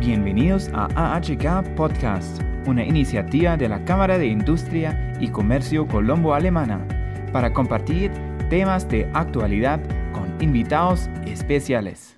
Bienvenidos a AHK Podcast, una iniciativa de la Cámara de Industria y Comercio Colombo-Alemana para compartir temas de actualidad con invitados especiales.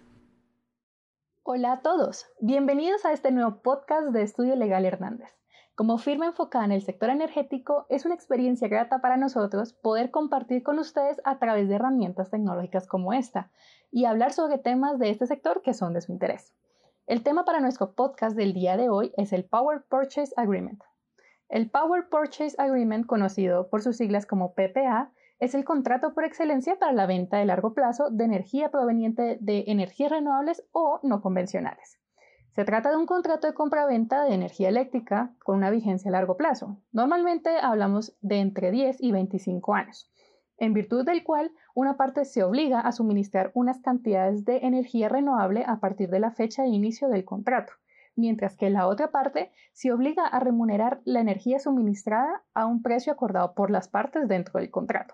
Hola a todos, bienvenidos a este nuevo podcast de Estudio Legal Hernández. Como firma enfocada en el sector energético, es una experiencia grata para nosotros poder compartir con ustedes a través de herramientas tecnológicas como esta y hablar sobre temas de este sector que son de su interés. El tema para nuestro podcast del día de hoy es el Power Purchase Agreement. El Power Purchase Agreement, conocido por sus siglas como PPA, es el contrato por excelencia para la venta de largo plazo de energía proveniente de energías renovables o no convencionales. Se trata de un contrato de compra-venta de energía eléctrica con una vigencia a largo plazo. Normalmente hablamos de entre 10 y 25 años, en virtud del cual una parte se obliga a suministrar unas cantidades de energía renovable a partir de la fecha de inicio del contrato, mientras que la otra parte se obliga a remunerar la energía suministrada a un precio acordado por las partes dentro del contrato.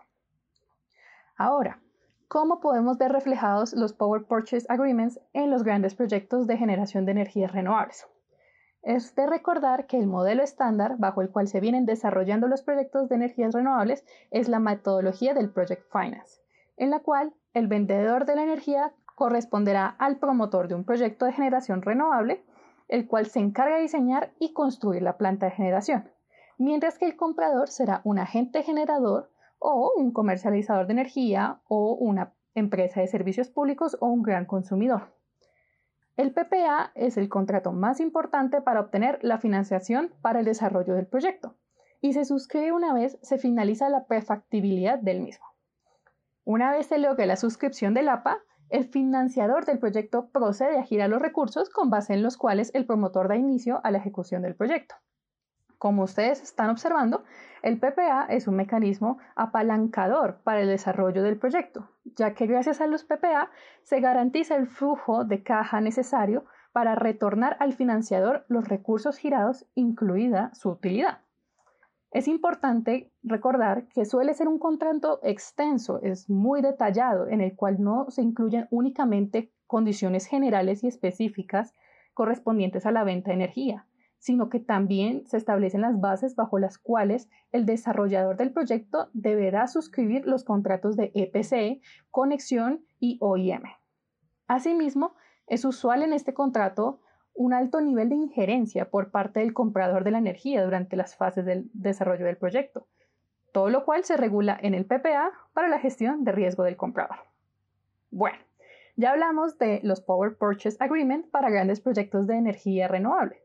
Ahora, ¿cómo podemos ver reflejados los Power Purchase Agreements en los grandes proyectos de generación de energías renovables? Es de recordar que el modelo estándar bajo el cual se vienen desarrollando los proyectos de energías renovables es la metodología del Project Finance, en la cual el vendedor de la energía corresponderá al promotor de un proyecto de generación renovable, el cual se encarga de diseñar y construir la planta de generación, mientras que el comprador será un agente generador o un comercializador de energía o una empresa de servicios públicos o un gran consumidor. El PPA es el contrato más importante para obtener la financiación para el desarrollo del proyecto y se suscribe una vez se finaliza la prefactibilidad del mismo. Una vez se logre la suscripción del APA, el financiador del proyecto procede a girar los recursos con base en los cuales el promotor da inicio a la ejecución del proyecto. Como ustedes están observando, el PPA es un mecanismo apalancador para el desarrollo del proyecto, ya que gracias a los PPA se garantiza el flujo de caja necesario para retornar al financiador los recursos girados, incluida su utilidad. Es importante recordar que suele ser un contrato extenso, es muy detallado, en el cual no se incluyen únicamente condiciones generales y específicas correspondientes a la venta de energía, sino que también se establecen las bases bajo las cuales el desarrollador del proyecto deberá suscribir los contratos de EPC, conexión y OIM. Asimismo, es usual en este contrato un alto nivel de injerencia por parte del comprador de la energía durante las fases del desarrollo del proyecto, todo lo cual se regula en el PPA para la gestión de riesgo del comprador. Bueno, ya hablamos de los Power Purchase Agreement para grandes proyectos de energía renovable.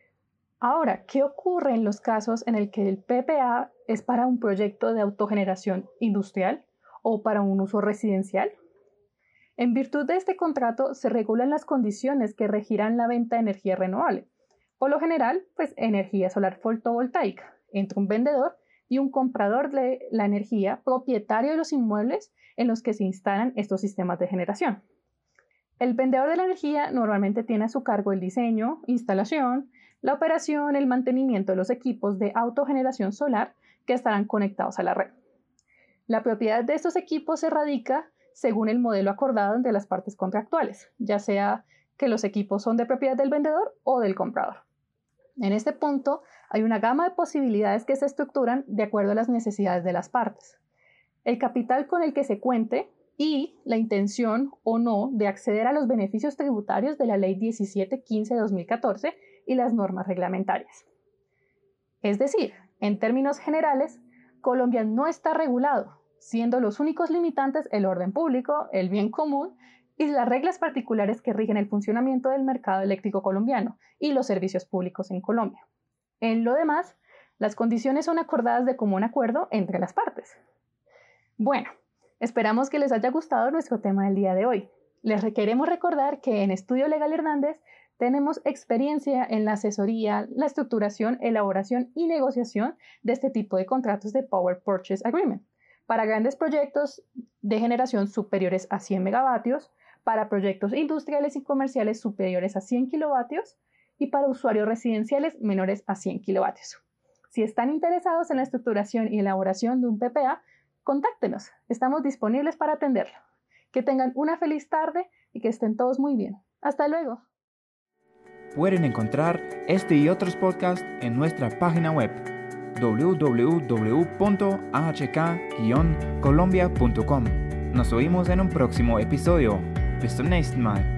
Ahora, ¿qué ocurre en los casos en el que el PPA es para un proyecto de autogeneración industrial o para un uso residencial? En virtud de este contrato se regulan las condiciones que regirán la venta de energía renovable. Por lo general, energía solar fotovoltaica entre un vendedor y un comprador de la energía propietario de los inmuebles en los que se instalan estos sistemas de generación. El vendedor de la energía normalmente tiene a su cargo el diseño, instalación, la operación, el mantenimiento de los equipos de autogeneración solar que estarán conectados a la red. La propiedad de estos equipos se radica según el modelo acordado entre las partes contractuales, ya sea que los equipos son de propiedad del vendedor o del comprador. En este punto hay una gama de posibilidades que se estructuran de acuerdo a las necesidades de las partes. El capital con el que se cuente y la intención o no de acceder a los beneficios tributarios de la Ley 1715 de 2014 y las normas reglamentarias. Es decir, en términos generales, Colombia no está regulado, siendo los únicos limitantes el orden público, el bien común y las reglas particulares que rigen el funcionamiento del mercado eléctrico colombiano y los servicios públicos en Colombia. En lo demás, las condiciones son acordadas de común acuerdo entre las partes. Bueno, esperamos que les haya gustado nuestro tema del día de hoy. Les queremos recordar que en Estudio Legal Hernández tenemos experiencia en la asesoría, la estructuración, elaboración y negociación de este tipo de contratos de Power Purchase Agreement para grandes proyectos de generación superiores a 100 megavatios, para proyectos industriales y comerciales superiores a 100 kilovatios y para usuarios residenciales menores a 100 kilovatios. Si están interesados en la estructuración y elaboración de un PPA, contáctenos, estamos disponibles para atenderlo. Que tengan una feliz tarde y que estén todos muy bien. Hasta luego. Pueden encontrar este y otros podcasts en nuestra página web www.ahk-colombia.com. Nos oímos en un próximo episodio. Bis zum nächsten Mal.